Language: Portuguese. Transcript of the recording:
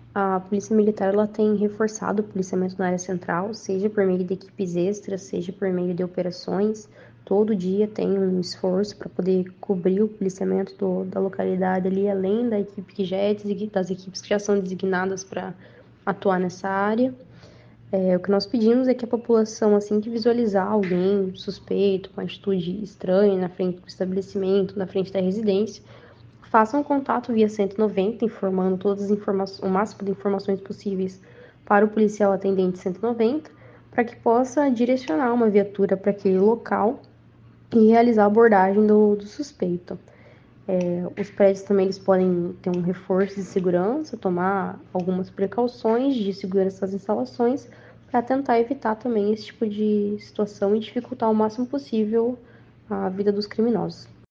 A Polícia Militar ela tem reforçado o policiamento na área central, seja por meio de equipes extras, seja por meio de operações. Todo dia tem um esforço para poder cobrir o policiamento da localidade ali, além da equipe que já é das equipes que já são designadas para atuar nessa área. O que nós pedimos é que a população, assim que visualizar alguém suspeito, com atitude estranha na frente do estabelecimento, na frente da residência, faça um contato via 190, informando todas as informações, o máximo de informações possíveis para o policial atendente 190, para que possa direcionar uma viatura para aquele local e realizar a abordagem do suspeito. Os prédios também eles podem ter um reforço de segurança, tomar algumas precauções de segurança das instalações para tentar evitar também esse tipo de situação e dificultar o máximo possível a vida dos criminosos.